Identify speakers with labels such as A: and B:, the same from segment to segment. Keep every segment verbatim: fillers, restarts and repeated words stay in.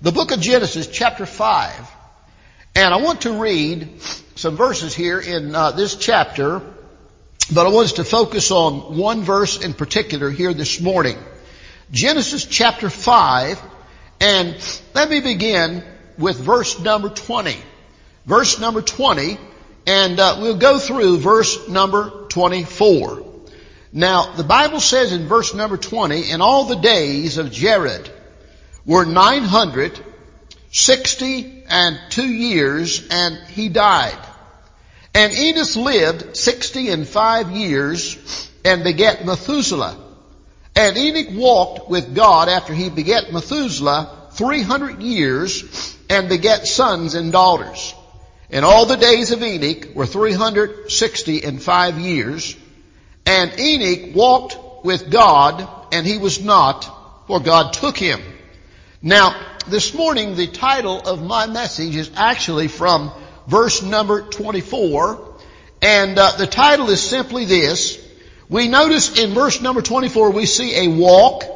A: the book of Genesis, chapter five. And I want to read some verses here in uh, this chapter, but I want us to focus on one verse in particular here this morning. Genesis chapter five, and let me begin with verse number twenty. Verse number twenty, and uh, we'll go through verse number twenty-four. Now, the Bible says in verse number twenty, "And all the days of Jared were nine hundred sixty and two years, and he died. And Enos lived sixty and five years, and begat Methuselah. And Enoch walked with God after he begat Methuselah three hundred years, and begat sons and daughters. And all the days of Enoch were three hundred sixty and five years. And Enoch walked with God, and he was not, for God took him." Now, this morning the title of my message is actually from verse number twenty-four. And uh, the title is simply this. We notice in verse number twenty-four we see a walk,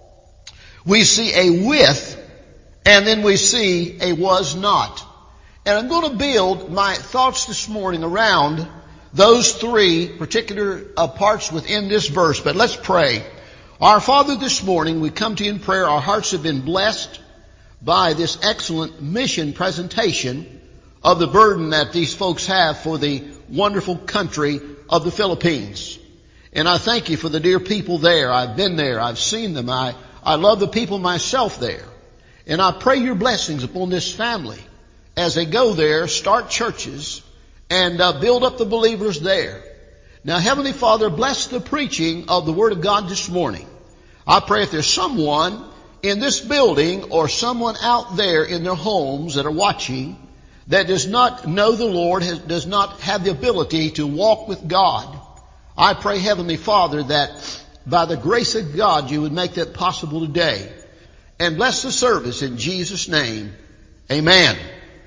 A: we see a with, and then we see a was not. And I'm going to build my thoughts this morning around those three particular uh, parts within this verse. But let's pray. Our Father, this morning we come to you in prayer. Our hearts have been blessed by this excellent mission presentation of the burden that these folks have for the wonderful country of the Philippines. And I thank you for the dear people there. I've been there. I've seen them. I, I love the people myself there. And I pray your blessings upon this family as they go there, start churches, and uh, build up the believers there. Now, Heavenly Father, bless the preaching of the Word of God this morning. I pray if there's someone in this building or someone out there in their homes that are watching that does not know the Lord, has, does not have the ability to walk with God, I pray, Heavenly Father, that by the grace of God you would make that possible today. And bless the service in Jesus' name. Amen.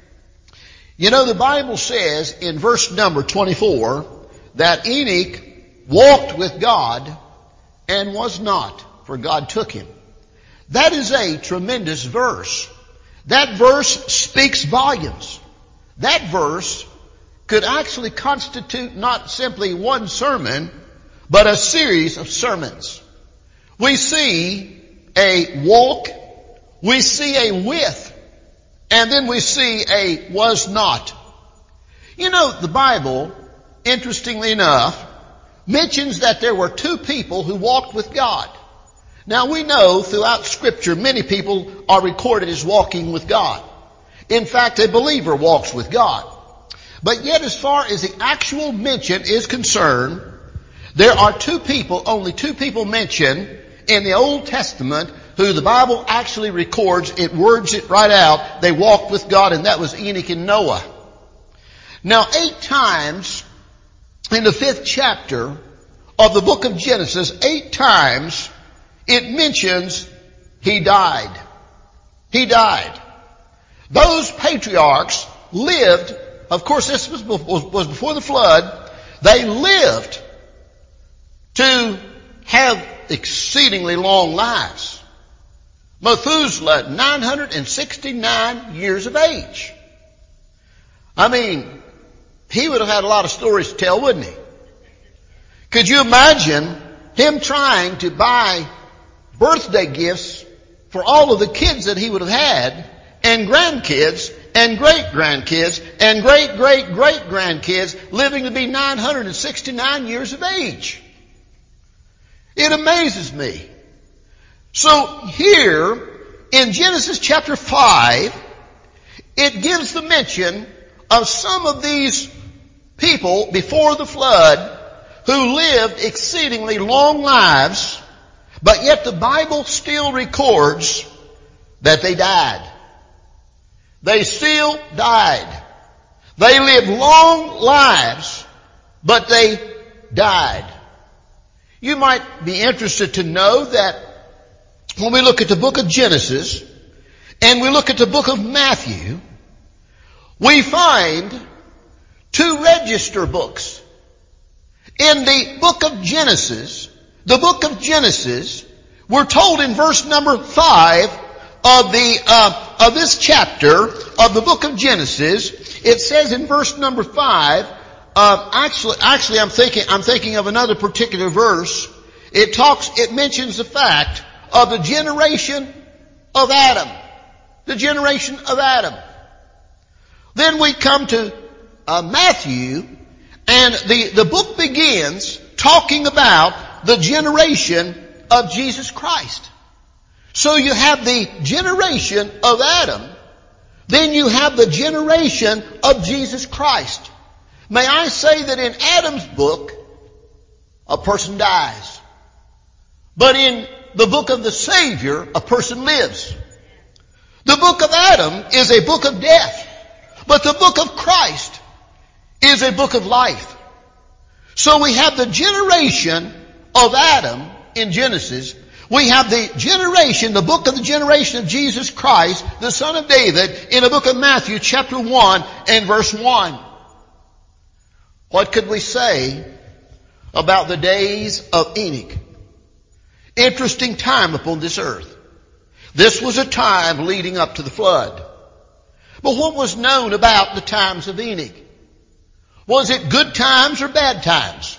A: You know, the Bible says in verse number twenty-four that Enoch walked with God and was not, for God took him. That is a tremendous verse. That verse speaks volumes. That verse could actually constitute not simply one sermon, but a series of sermons. We see a walk, we see a with, and then we see a was not. You know, the Bible, interestingly enough, mentions that there were two people who walked with God. Now we know throughout Scripture many people are recorded as walking with God. In fact, a believer walks with God. But yet as far as the actual mention is concerned, there are two people, only two people mentioned in the Old Testament who the Bible actually records, it words it right out, they walked with God, and that was Enoch and Noah. Now eight times in the fifth chapter of the book of Genesis, eight times it mentions he died. He died. Those patriarchs lived, of course this was, was before the flood, they lived to have exceedingly long lives. Methuselah, nine hundred sixty-nine years of age. I mean, he would have had a lot of stories to tell, wouldn't he? Could you imagine him trying to buy birthday gifts for all of the kids that he would have had, and grandkids, and great-grandkids, and great-great-great-grandkids living to be nine hundred sixty-nine years of age? It amazes me. So here in Genesis chapter five, it gives the mention of some of these people before the flood who lived exceedingly long lives, but yet the Bible still records that they died. They still died. They lived long lives, but they died. You might be interested to know that when we look at the book of Genesis and we look at the book of Matthew, we find two register books. In the book of Genesis, the book of Genesis, we're told in verse number five of the, uh, of this chapter of the book of Genesis, it says in verse number five, uh, actually, actually I'm thinking, I'm thinking of another particular verse. It talks, it mentions the fact of the generation of Adam. The generation of Adam. Then we come to uh, Matthew, and the, the book begins talking about the generation of Jesus Christ. So you have the generation of Adam, then you have the generation of Jesus Christ. May I say that in Adam's book, a person dies. But in the book of the Savior, a person lives. The book of Adam is a book of death. But the book of Christ is a book of life. So we have the generation of Adam in Genesis. We have the generation, the book of the generation of Jesus Christ, the son of David, in the book of Matthew chapter one and verse one. What could we say about the days of Enoch? Interesting time upon this earth. This was a time leading up to the flood. But what was known about the times of Enoch? Was it good times or bad times?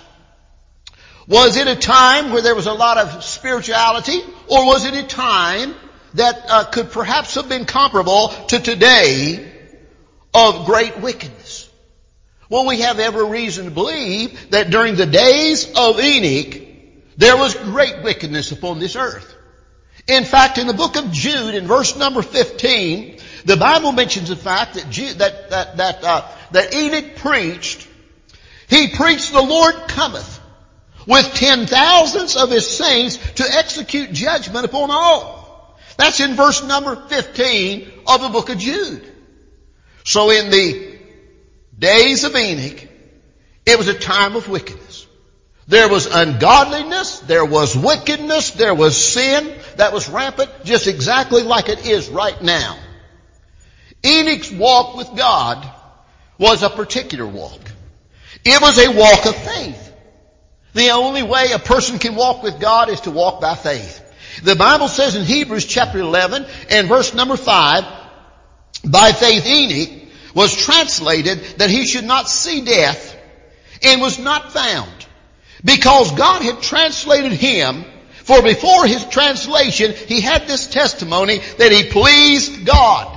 A: Was it a time where there was a lot of spirituality, or was it a time that uh, could perhaps have been comparable to today of great wickedness? Well, we have every reason to believe that during the days of Enoch, there was great wickedness upon this earth. In fact, in the book of Jude, in verse number fifteen, the Bible mentions the fact that Jude, that that that uh, that Enoch preached. He preached, "The Lord cometh with ten thousands of his saints to execute judgment upon all." That's in verse number fifteen of the book of Jude. So in the days of Enoch, it was a time of wickedness. There was ungodliness, there was wickedness, there was sin that was rampant, just exactly like it is right now. Enoch's walk with God was a particular walk. It was a walk of faith. The only way a person can walk with God is to walk by faith. The Bible says in Hebrews chapter eleven and verse number five, by faith Enoch was translated that he should not see death, and was not found, because God had translated him. For before his translation, he had this testimony that he pleased God.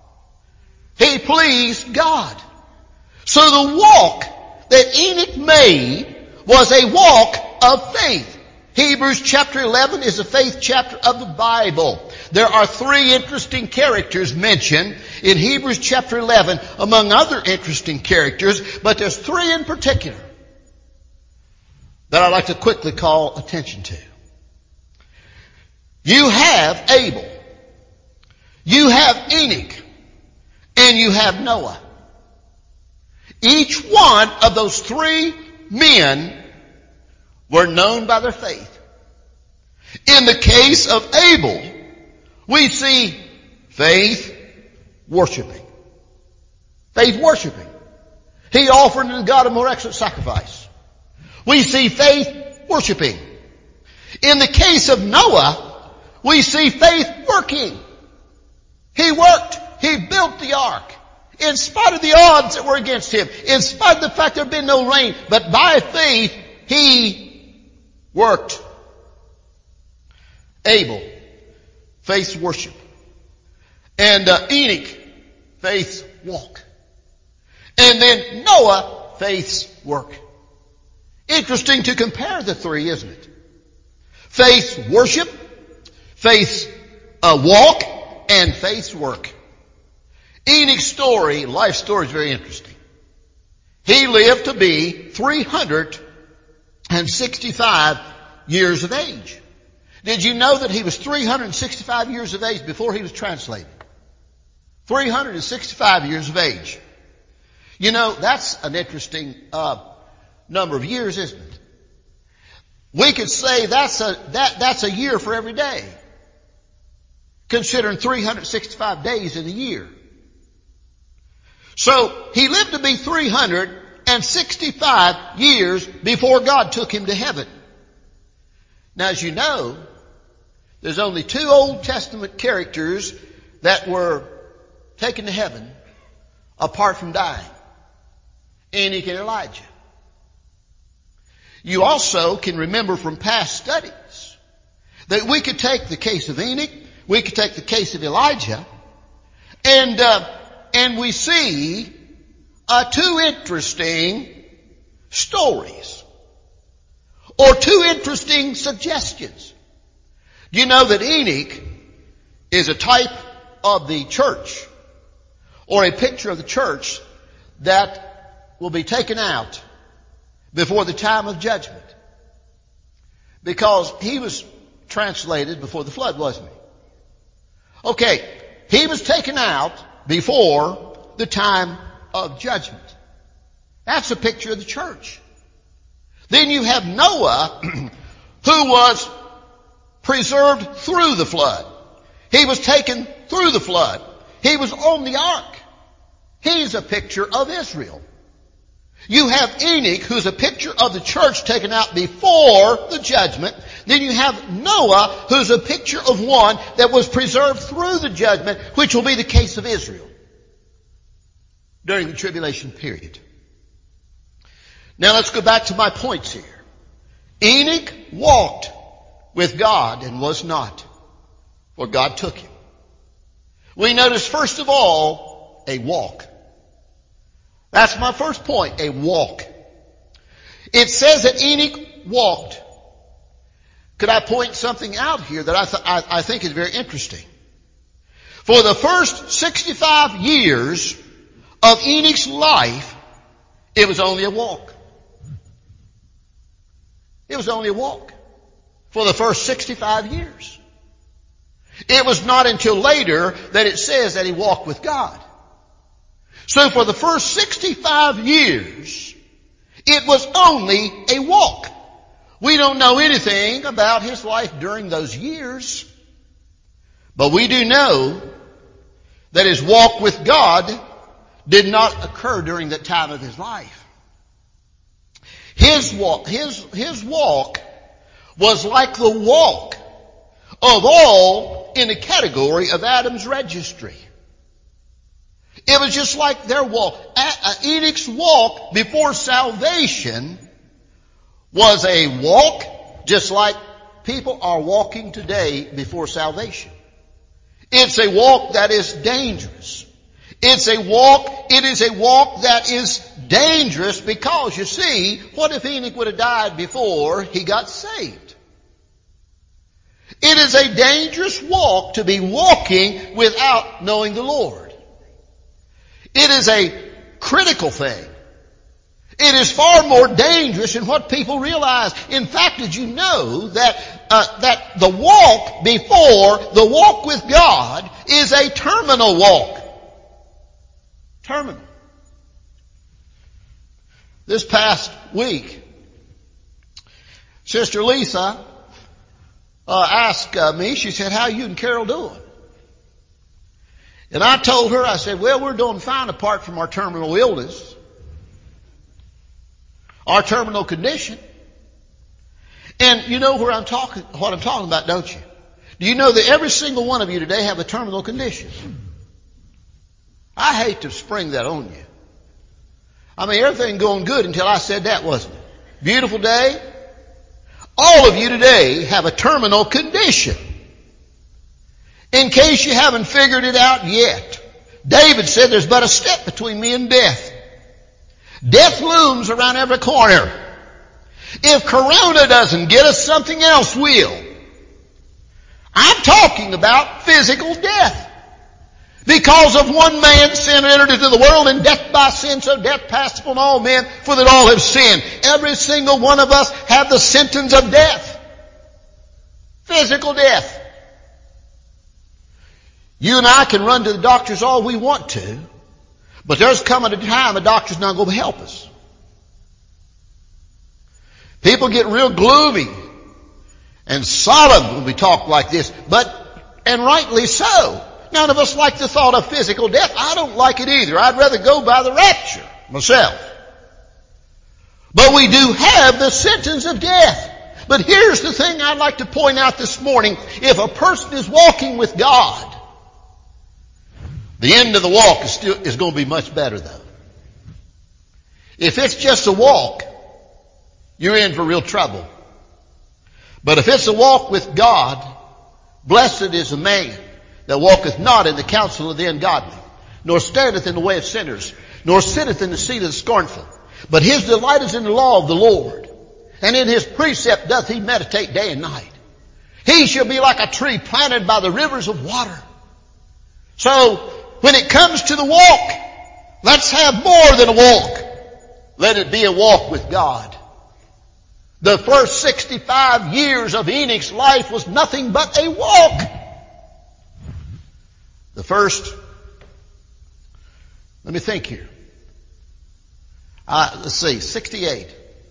A: He pleased God. So the walk that Enoch made was a walk of faith. Hebrews chapter eleven is a faith chapter of the Bible. There are three interesting characters mentioned in Hebrews chapter eleven, among other interesting characters, but there's three in particular that I'd like to quickly call attention to. You have Abel, you have Enoch, and you have Noah. Each one of those three men were known by their faith. In the case of Abel, we see faith worshiping. Faith worshiping. He offered unto God a more excellent sacrifice. We see faith worshiping. In the case of Noah, we see faith working. He worked. He built the ark. In spite of the odds that were against him, in spite of the fact there had been no rain, but by faith, he worked. Abel, faith's worship. And uh, Enoch, faith's walk. And then Noah, faith's work. Interesting to compare the three, isn't it? Faith's worship, faith's uh, walk, and faith's work. Enoch's story, life story, is very interesting. He lived to be three hundred sixty-five years of age. Did you know that he was three hundred sixty-five years of age before he was translated? three hundred sixty-five years of age. You know, that's an interesting uh, number of years, isn't it? We could say that's a that that's a year for every day, considering three hundred sixty-five days in a year. So he lived to be three hundred sixty-five years before God took him to heaven. Now, as you know, There's only two Old Testament characters that were taken to heaven apart from dying. Enoch and Elijah. You also can remember from past studies that we could take the case of Enoch, we could take the case of Elijah, and uh, and we see uh, two interesting stories or two interesting suggestions. Do you know that Enoch is a type of the church or a picture of the church that will be taken out before the time of judgment? Because he was translated before the flood, wasn't he? Okay, he was taken out before the time of judgment. That's a picture of the church. Then you have Noah, who was preserved through the flood. He was taken through the flood. He was on the ark. He's a picture of Israel. You have Enoch, who's a picture of the church taken out before the judgment. Then you have Noah, who's a picture of one that was preserved through the judgment, which will be the case of Israel during the tribulation period. Now let's go back to my points here. Enoch walked with God and was not, for God took him. We notice first of all a walk. That's my first point, a walk. It says that Enoch walked. Could I point something out here that I, th- I, I think is very interesting? For the first sixty-five years of Enoch's life, it was only a walk. It was only a walk for the first sixty-five years. It was not until later that it says that he walked with God. So for the first sixty-five years, it was only a walk. We don't know anything about his life during those years, but we do know that his walk with God did not occur during that time of his life. His walk, his, his walk was like the walk of all in the category of Adam's registry. It was just like their walk. Enoch's walk before salvation was a walk just like people are walking today before salvation. It's a walk that is dangerous. It's a walk, it is a walk that is dangerous because, you see, what if Enoch would have died before he got saved? It is a dangerous walk to be walking without knowing the Lord. It is a critical thing. It is far more dangerous than what people realize. In fact, did you know that uh, that the walk before the walk with God is a terminal walk? Terminal. This past week, Sister Lisa uh, asked uh, me, she said, how are you and Carol doing? And I told her, I said, well, we're doing fine apart from our terminal illness, our terminal condition. And you know where I'm talking, what I'm talking about, don't you? Do you know that every single one of you today have a terminal condition? I hate to spring that on you. I mean, everything going good until I said that, wasn't it? Beautiful day. All of you today have a terminal condition. In case you haven't figured it out yet, David said there's but a step between me and death. Death looms around every corner. If Corona doesn't get us, something else will. I'm talking about physical death. Because of one man, sin entered into the world, and death by sin, so death passed upon all men, for that all have sinned. Every single one of us have the sentence of death. Physical death. You and I can run to the doctors all we want to, but there's coming a time a doctor's not going to help us. People get real gloomy and solemn when we talk like this, but, and rightly so. None of us like the thought of physical death. I don't like it either. I'd rather go by the rapture myself. But we do have the sentence of death. But here's the thing I'd like to point out this morning. If a person is walking with God, the end of the walk is still, is going to be much better though. If it's just a walk, you're in for real trouble. But if it's a walk with God, blessed is the man that walketh not in the counsel of the ungodly, nor standeth in the way of sinners, nor sitteth in the seat of the scornful. But his delight is in the law of the Lord, and in his precept doth he meditate day and night. He shall be like a tree planted by the rivers of water. So, when it comes to the walk, let's have more than a walk. Let it be a walk with God. The first sixty-five years of Enoch's life was nothing but a walk. The first, let me think here. Uh, let's see, sixty-eight,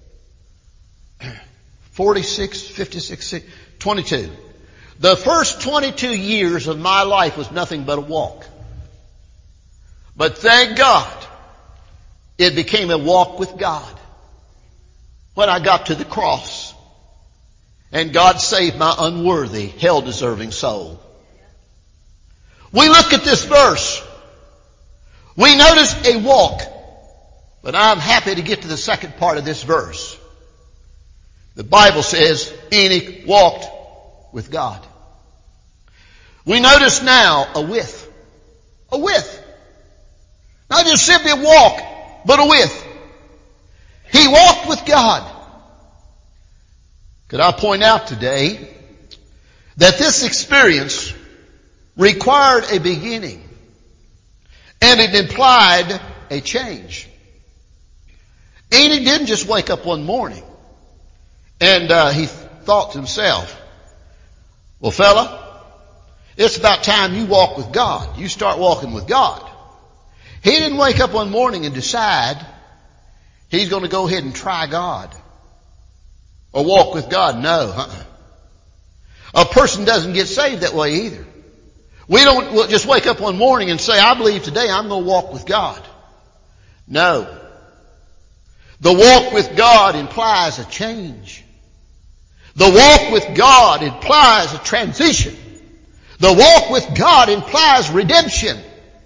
A: forty-six, fifty-six, twenty-two. The first twenty-two years of my life was nothing but a walk. But thank God, it became a walk with God when I got to the cross. And God saved my unworthy, hell-deserving soul. We look at this verse. We notice a walk. But I'm happy to get to the second part of this verse. The Bible says Enoch walked with God. We notice now a with. A with. Not just simply a walk, but a with. He walked with God. Could I point out today that this experience required a beginning, and it implied a change. Enoch didn't just wake up one morning and uh, he thought to himself, well, fella, it's about time you walk with God. You start walking with God. He didn't wake up one morning and decide he's going to go ahead and try God or walk with God. No. Uh-uh. A person doesn't get saved that way either. We don't just wake up one morning and say, I believe today I'm going to walk with God. No. The walk with God implies a change. The walk with God implies a transition. The walk with God implies redemption.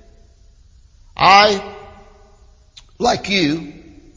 A: I, like you,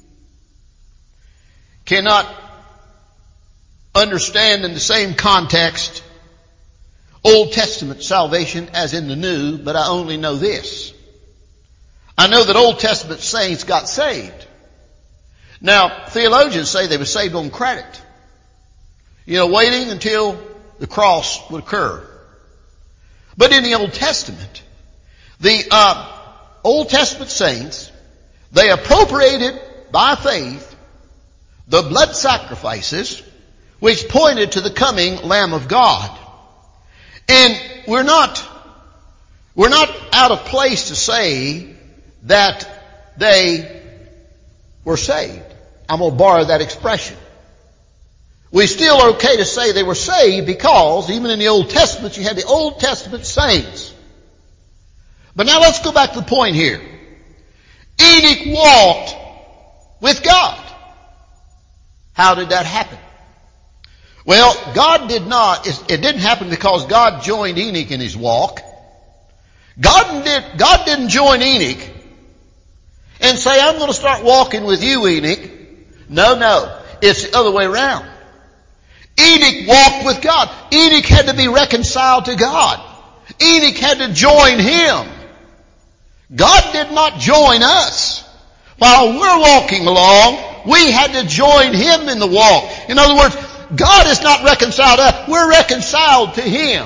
A: cannot understand in the same context Old Testament salvation as in the New, but I only know this. I know that Old Testament saints got saved. Now, theologians say they were saved on credit. You know, waiting until the cross would occur. But in the Old Testament, the uh, Old Testament saints, they appropriated by faith the blood sacrifices which pointed to the coming Lamb of God. And we're not, we're not out of place to say that they were saved. I'm going to borrow that expression. We still are okay to say they were saved because even in the Old Testament you had the Old Testament saints. But now let's go back to the point here. Enoch walked with God. How did that happen? Well, God did not, it didn't happen because God joined Enoch in his walk. God, did, God didn't join Enoch and say, I'm going to start walking with you, Enoch. No, no. It's the other way around. Enoch walked with God. Enoch had to be reconciled to God. Enoch had to join him. God did not join us. While we're walking along, we had to join him in the walk. In other words, God is not reconciled to us. We're reconciled to him.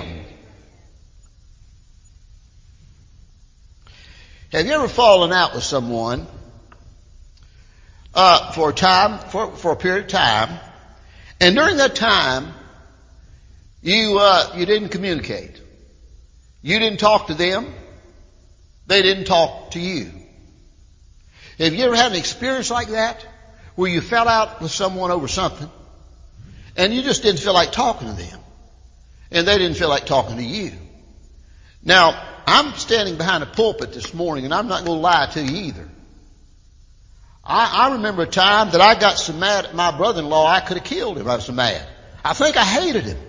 A: Have you ever fallen out with someone uh, for a time, for, for a period of time, and during that time, you uh, you didn't communicate. You didn't talk to them. They didn't talk to you. Have you ever had an experience like that, where you fell out with someone over something, and you just didn't feel like talking to them, and they didn't feel like talking to you? Now, I'm standing behind a pulpit this morning, and I'm not going to lie to you either. I, I remember a time that I got so mad at my brother-in-law, I could have killed him. I was so mad. I think I hated him.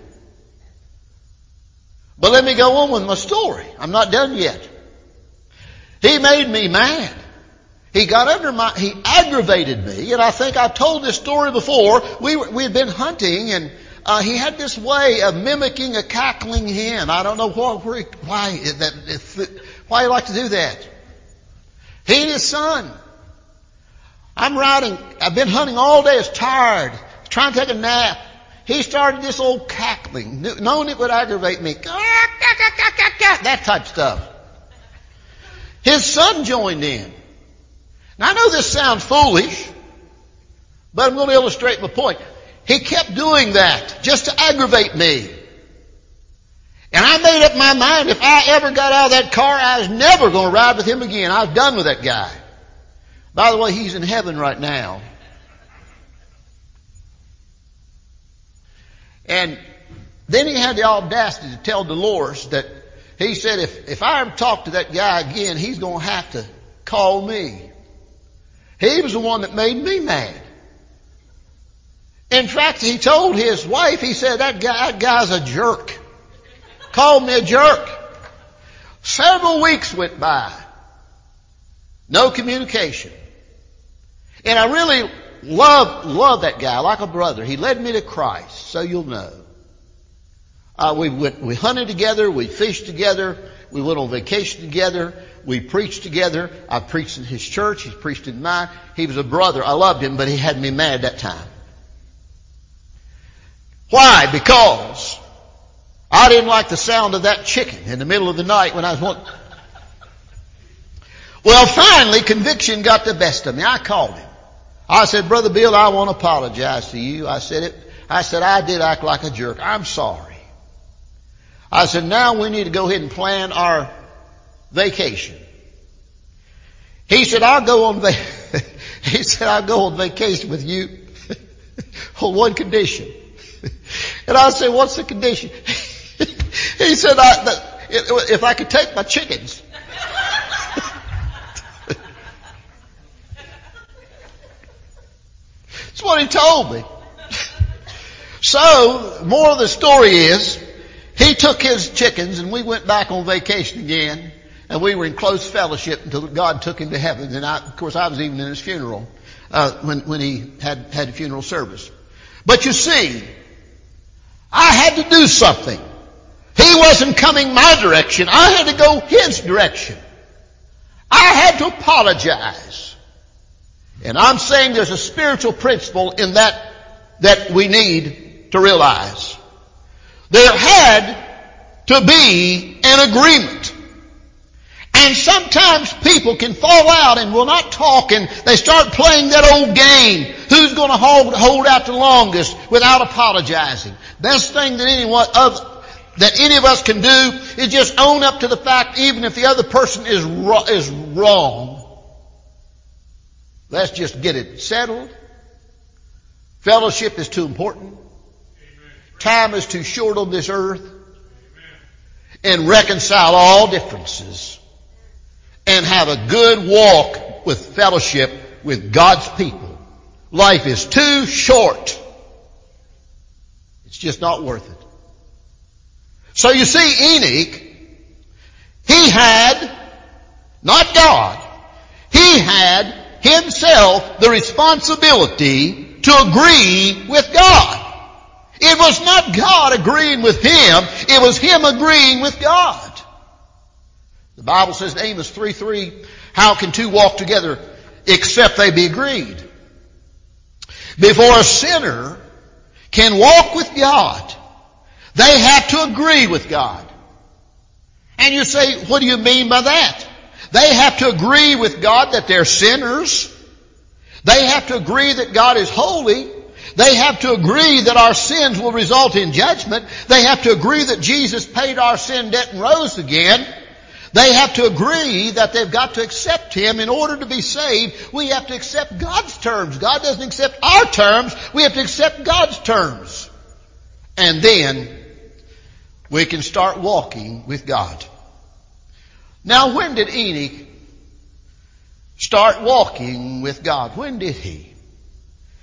A: But let me go on with my story. I'm not done yet. He made me mad. He got under my, he aggravated me, and I think I've told this story before. We were, we had been hunting, and uh, he had this way of mimicking a cackling hen. I don't know why, why, why that, if, why he liked to do that. He and his son. I'm riding, I've been hunting all day, I was tired, trying to take a nap. He started this old cackling, knowing it would aggravate me. That type of stuff. His son joined in. Now I know this sounds foolish, but I'm going to illustrate my point. He kept doing that just to aggravate me. And I made up my mind if I ever got out of that car, I was never going to ride with him again. I was done with that guy. By the way, he's in heaven right now. And then he had the audacity to tell Dolores that he said if, if I ever talk to that guy again, he's going to have to call me. He was the one that made me mad. In fact, he told his wife, he said, that guy, that guy's a jerk. Called me a jerk. Several weeks went by. No communication. And I really love, love that guy like a brother. He led me to Christ, so you'll know. Uh, we went, we hunted together, we fished together, we went on vacation together, we preached together. I preached in his church, he preached in mine. He was a brother. I loved him, but he had me mad that time. Why? Because I didn't like the sound of that chicken in the middle of the night when I was wanting. Well, finally, conviction got the best of me. I called him. I said, Brother Bill, I want to apologize to you. I said it. I said, I did act like a jerk. I'm sorry. I said, now we need to go ahead and plan our vacation. He said, I'll go on va- he said, I'll go on vacation with you on one condition. And I said, what's the condition? He said, I, the, if I could take my chickens. That's what he told me. So, more of the story is, he took his chickens and we went back on vacation again, and we were in close fellowship until God took him to heaven. And I, of course, I was even in his funeral, uh, when, when he had, had a funeral service. But you see, I had to do something. He wasn't coming my direction. I had to go his direction. I had to apologize. And I'm saying there's a spiritual principle in that that we need to realize. There had to be an agreement. And sometimes people can fall out and will not talk, and they start playing that old game. Who's going to hold, hold out the longest without apologizing? Best thing that anyone of that any of us can do is just own up to the fact, even if the other person is ro- is wrong. Let's just get it settled. Fellowship is too important. Time is too short on this earth. And reconcile all differences. And have a good walk with fellowship with God's people. Life is too short. It's just not worth it. So you see, Enoch, he had, not God, he had himself the responsibility to agree with God. It was not God agreeing with him, it was him agreeing with God. The Bible says in Amos three three, how can two walk together except they be agreed? Before a sinner can walk with God, they have to agree with God. And you say, what do you mean by that? They have to agree with God that they're sinners. They have to agree that God is holy. They have to agree that our sins will result in judgment. They have to agree that Jesus paid our sin debt and rose again. They have to agree that they've got to accept Him. In order to be saved, we have to accept God's terms. God doesn't accept our terms. We have to accept God's terms. And then we can start walking with God. Now, when did Enoch start walking with God? When did he?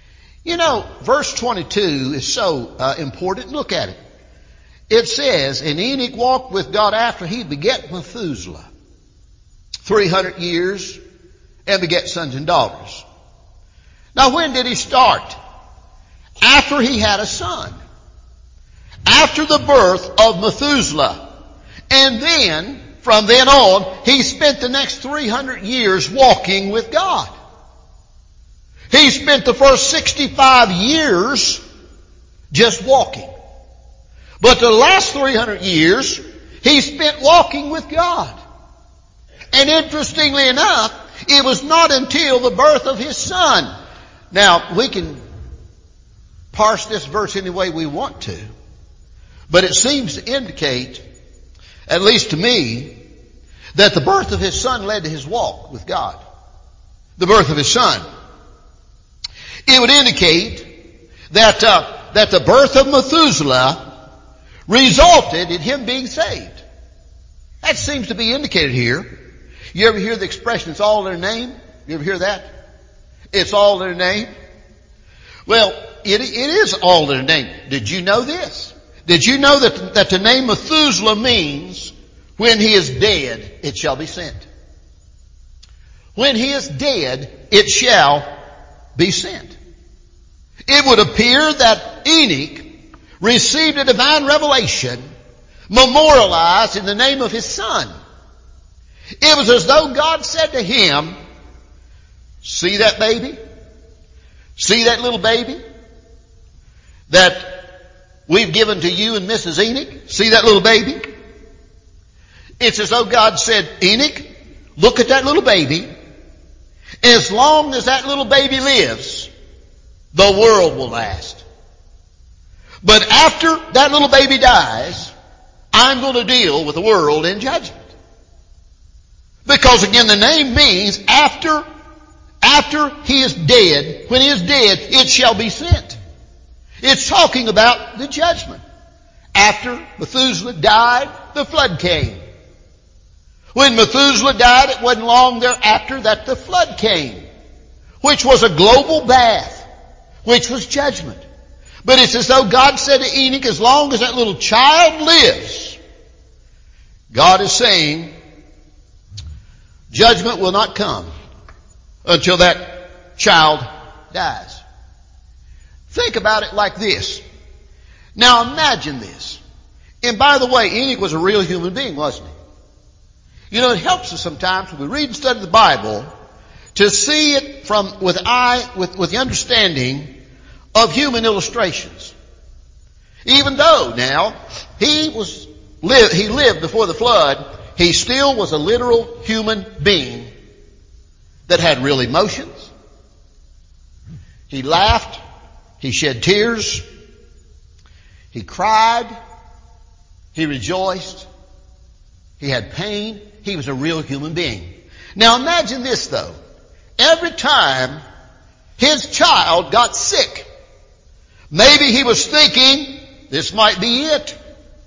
A: You know, verse twenty-two is so uh, important. Look at it. It says, and Enoch walked with God after he begat Methuselah three hundred years and begat sons and daughters. Now when did he start? After he had a son. After the birth of Methuselah. And then, from then on, he spent the next three hundred years walking with God. He spent the first sixty-five years just walking. But the last three hundred years, he spent walking with God. And interestingly enough, it was not until the birth of his son. Now, we can parse this verse any way we want to, but it seems to indicate, at least to me, that the birth of his son led to his walk with God. The birth of his son. It would indicate that uh, that the birth of Methuselah resulted in him being saved. That seems to be indicated here. You ever hear the expression, it's all in their name? You ever hear that? It's all in their name? Well, it, it is all in their name. Did you know this? Did you know that, that the name Methuselah means, when he is dead, it shall be sent? When he is dead, it shall be sent. It would appear that Enoch received a divine revelation memorialized in the name of his son. It was as though God said to him, see that baby? See that little baby that we've given to you and Missus Enoch? See that little baby? It's as though God said, Enoch, look at that little baby. As long as that little baby lives, the world will last. But after that little baby dies, I'm going to deal with the world in judgment. Because again, the name means after, after he is dead, when he is dead, it shall be sent. It's talking about the judgment. After Methuselah died, the flood came. When Methuselah died, it wasn't long thereafter that the flood came, which was a global bath, which was judgment. But it's as though God said to Enoch, as long as that little child lives, God is saying, judgment will not come until that child dies. Think about it like this. Now imagine this. And by the way, Enoch was a real human being, wasn't he? You know, it helps us sometimes when we read and study the Bible to see it from with eye with, with the understanding of human illustrations. Even though now he was lived he lived before the flood, he still was a literal human being that had real emotions. He laughed, he shed tears, he cried, he rejoiced, he had pain. He was a real human being. Now imagine this though. Every time his child got sick, maybe he was thinking, this might be it.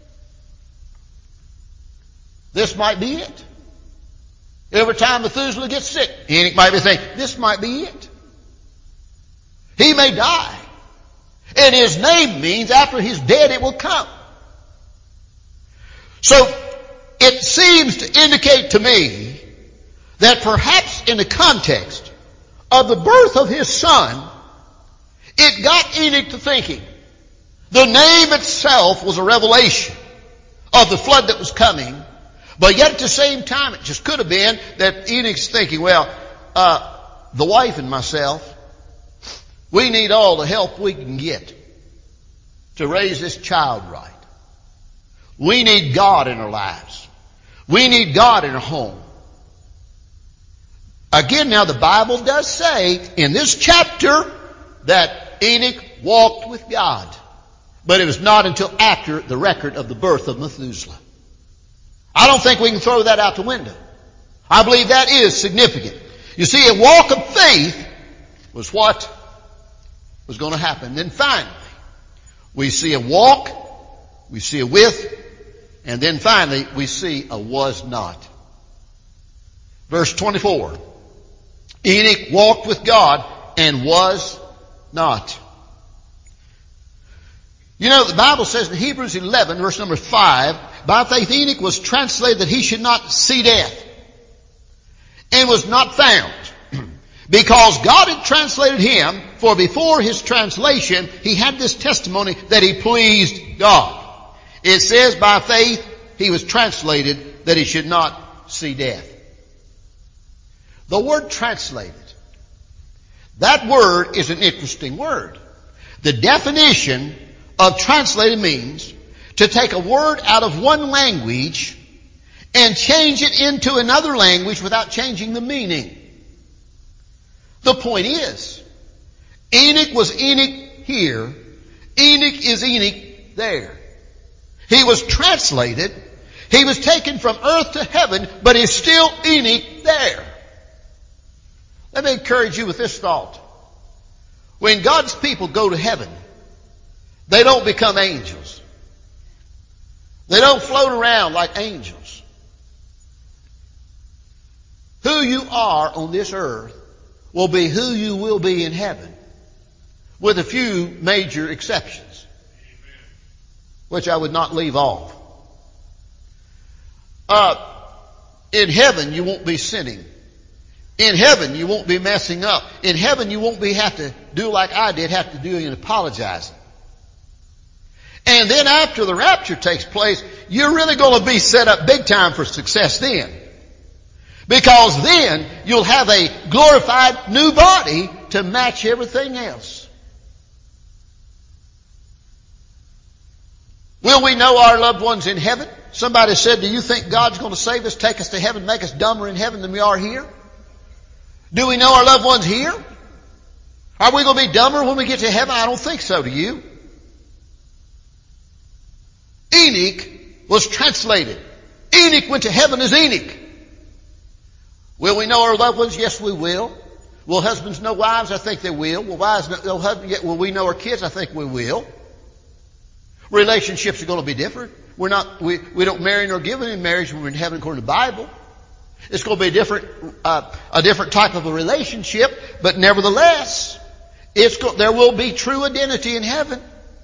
A: This might be it. Every time Methuselah gets sick, Enoch might be thinking, this might be it. He may die. And his name means after he's dead it will come. So it seems to indicate to me that perhaps in the context of the birth of his son, it got Enoch to thinking. The name itself was a revelation of the flood that was coming, but yet at the same time it just could have been that Enoch's thinking, well, uh, the wife and myself, we need all the help we can get to raise this child right. We need God in our lives. We need God in our home. Again, now the Bible does say in this chapter that Enoch walked with God. But it was not until after the record of the birth of Methuselah. I don't think we can throw that out the window. I believe that is significant. You see, a walk of faith was what was going to happen. Then finally, we see a walk, we see a with, and then finally we see a was not. Verse twenty-four. Enoch walked with God and was not. You know, the Bible says in Hebrews eleven, verse number five, by faith Enoch was translated that he should not see death, and was not found, because God had translated him, for before his translation, he had this testimony that he pleased God. It says by faith he was translated that he should not see death. The word translated, that word is an interesting word. The definition of translated means to take a word out of one language and change it into another language without changing the meaning. The point is, Enoch was Enoch here. Enoch is Enoch there. He was translated. He was taken from earth to heaven, but he's still Enoch there. Let me encourage you with this thought. When God's people go to heaven, they don't become angels. They don't float around like angels. Who you are on this earth will be who you will be in heaven, with a few major exceptions, which I would not leave off. Uh, in heaven you won't be sinning. In heaven you won't be messing up. In heaven you won't be have to do like I did, have to do and apologizing. And then after the rapture takes place, you're really going to be set up big time for success then. Because then you'll have a glorified new body to match everything else. Will we know our loved ones in heaven? Somebody said, do you think God's going to save us, take us to heaven, make us dumber in heaven than we are here? Do we know our loved ones here? Are we going to be dumber when we get to heaven? I don't think so. Do you? Enoch was translated. Enoch went to heaven as Enoch. Will we know our loved ones? Yes, we will. Will husbands know wives? I think they will. Will wives know husbands? Will we know our kids? I think we will. Relationships are going to be different. We're not, we, we don't marry nor give in marriage when we're in heaven according to the Bible. It's going to be a different, uh, a different type of a relationship, but nevertheless, it's go, there will be true identity in heaven.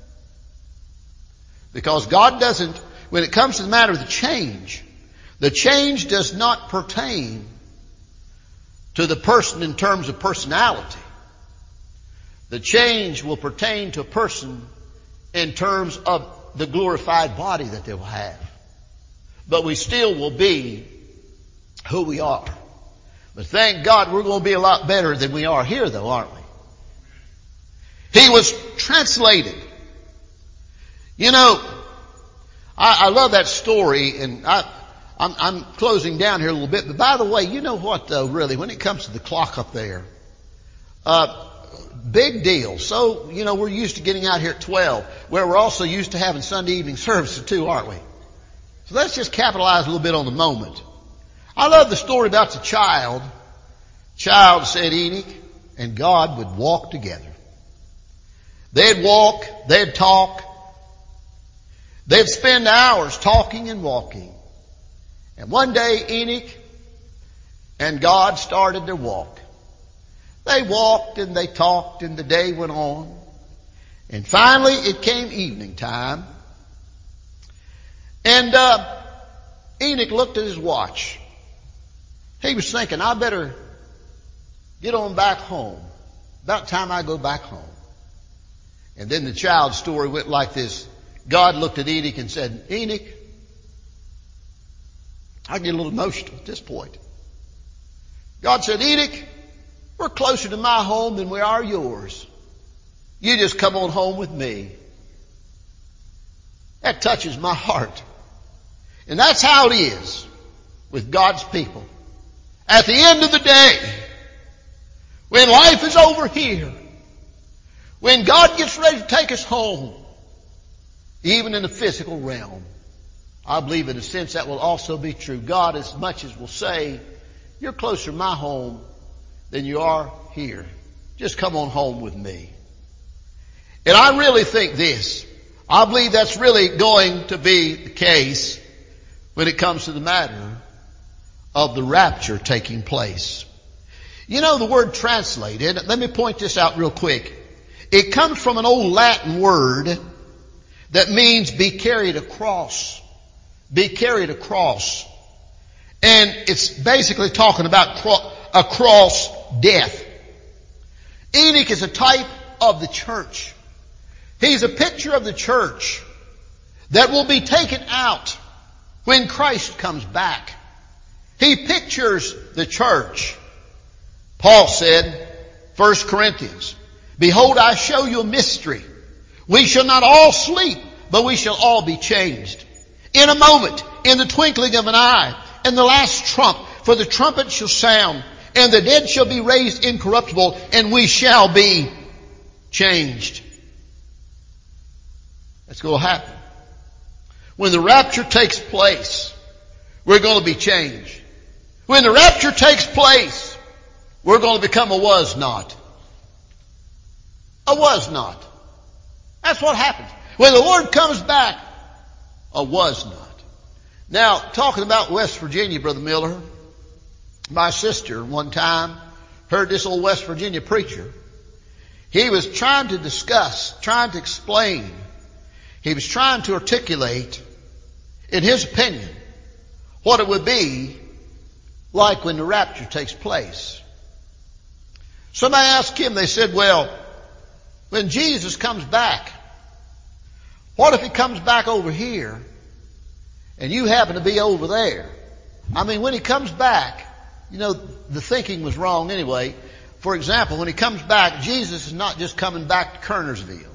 A: Because God doesn't, when it comes to the matter of the change, the change does not pertain to the person in terms of personality. The change will pertain to a person in terms of the glorified body that they will have. But we still will be who we are. But thank God we're going to be a lot better than we are here though, aren't we? He was translated. You know, I, I love that story, and I, I'm, I'm closing down here a little bit. But by the way, you know what though, really, when it comes to the clock up there, uh, big deal. So, you know, we're used to getting out here at twelve, where we're also used to having Sunday evening services too, aren't we? So let's just capitalize a little bit on the moment. I love the story about the child. Child, said Enoch, and God would walk together. They'd walk, they'd talk, they'd spend hours talking and walking. And one day Enoch and God started their walk. They walked and they talked and the day went on. And finally it came evening time. And uh, Enoch looked at his watch. He was thinking, I better get on back home. About time I go back home. And then the child's story went like this. God looked at Enoch and said, Enoch, I get a little emotional at this point. God said, Enoch, we're closer to my home than we are yours. You just come on home with me. That touches my heart. And that's how it is with God's people. At the end of the day, when life is over here, when God gets ready to take us home, even in the physical realm, I believe in a sense that will also be true. God as much as will say, you're closer to my home than you are here. Just come on home with me. And I really think this. I believe that's really going to be the case when it comes to the matter of the rapture taking place. You know, the word translated, let me point this out real quick. It comes from an old Latin word, that means be carried across. Be carried across. And it's basically talking about cro- across death. Enoch is a type of the church. He's a picture of the church that will be taken out when Christ comes back. He pictures the church. Paul said, First Corinthians, behold, I show you a mystery. We shall not all sleep, but we shall all be changed. In a moment, in the twinkling of an eye, in the last trump, for the trumpet shall sound, and the dead shall be raised incorruptible, and we shall be changed. That's going to happen. When the rapture takes place, we're going to be changed. When the rapture takes place, we're going to become a was not. A was not. That's what happens. When the Lord comes back, a was not. Now, talking about West Virginia, Brother Miller, my sister one time heard this old West Virginia preacher. He was trying to discuss, trying to explain. He was trying to articulate, in his opinion, what it would be like when the rapture takes place. Somebody asked him, they said, well, when Jesus comes back, what if he comes back over here and you happen to be over there? I mean, when he comes back, you know, the thinking was wrong anyway. For example, when he comes back, Jesus is not just coming back to Kernersville.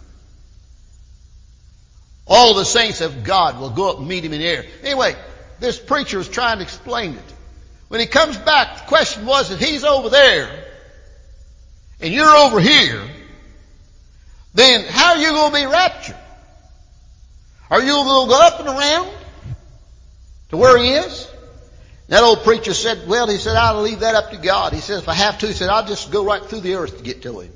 A: All of the saints of God will go up and meet him in the air. Anyway, this preacher was trying to explain it. When he comes back, the question was, if he's over there and you're over here, then how are you going to be raptured? Are you going to go up and around to where he is? That old preacher said, well, he said, I'll leave that up to God. He said, if I have to, he said, I'll just go right through the earth to get to him.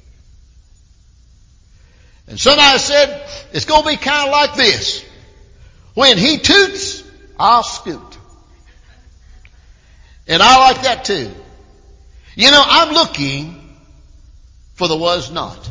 A: And somebody said, it's going to be kind of like this. When he toots, I'll scoot. And I like that too. You know, I'm looking for the was not.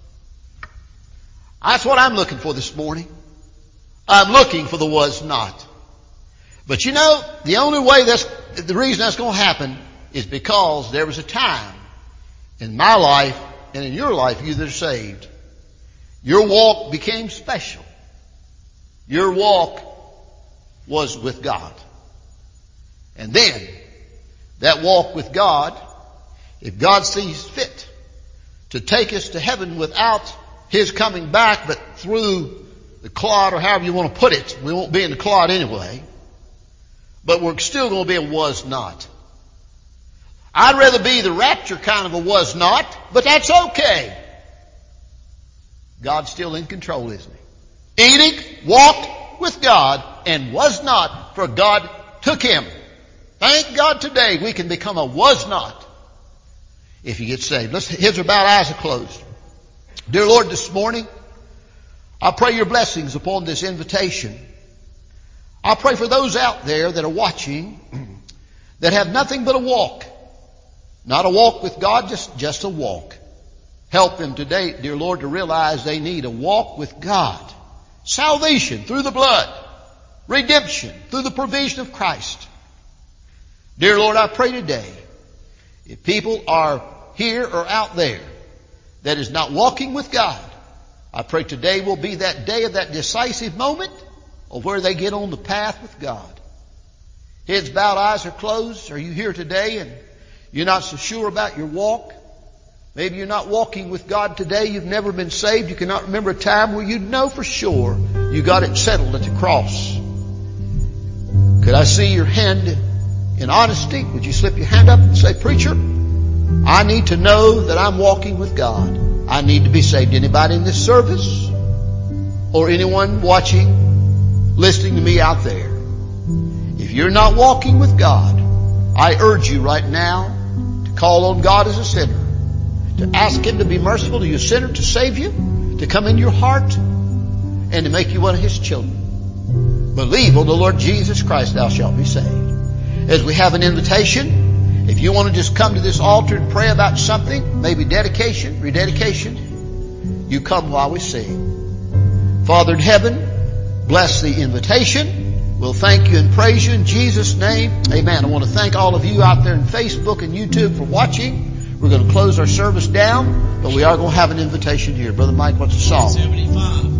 A: That's what I'm looking for this morning. I'm looking for the was not. But you know, the only way that's, the reason that's going to happen is because there was a time in my life and in your life, you that are saved, your walk became special. Your walk was with God. And then, that walk with God, if God sees fit to take us to heaven without His coming back, but through the clod, or however you want to put it, we won't be in the clod anyway, but we're still going to be a was not. I'd rather be the rapture kind of a was not, but that's okay. God's still in control, isn't He? Enoch walked with God and was not, for God took him. Thank God today we can become a was not if you get saved. Let's, heads are bowed, eyes are closed. Dear Lord, this morning, I pray your blessings upon this invitation. I pray for those out there that are watching that have nothing but a walk. Not a walk with God, just, just a walk. Help them today, dear Lord, to realize they need a walk with God. Salvation through the blood. Redemption through the provision of Christ. Dear Lord, I pray today, if people are here or out there that is not walking with God, I pray today will be that day of that decisive moment of where they get on the path with God. Heads bowed, eyes are closed. Are you here today and you're not so sure about your walk? Maybe you're not walking with God today. You've never been saved. You cannot remember a time where you know for sure you got it settled at the cross. Could I see your hand in honesty? Would you slip your hand up and say, Preacher, I need to know that I'm walking with God. I need to be saved. Anybody in this service or anyone watching, listening to me out there, if you're not walking with God, I urge you right now to call on God as a sinner, to ask Him to be merciful to you, sinner, to save you, to come in your heart, and to make you one of His children. Believe on the Lord Jesus Christ, thou shalt be saved. As we have an invitation, if you want to just come to this altar and pray about something, maybe dedication, rededication, you come while we sing. Father in heaven, bless the invitation. We'll thank you and praise you in Jesus' name. Amen. I want to thank all of you out there in Facebook and YouTube for watching. We're going to close our service down, but we are going to have an invitation here. Brother Mike, what's the song?
B: seventy-five.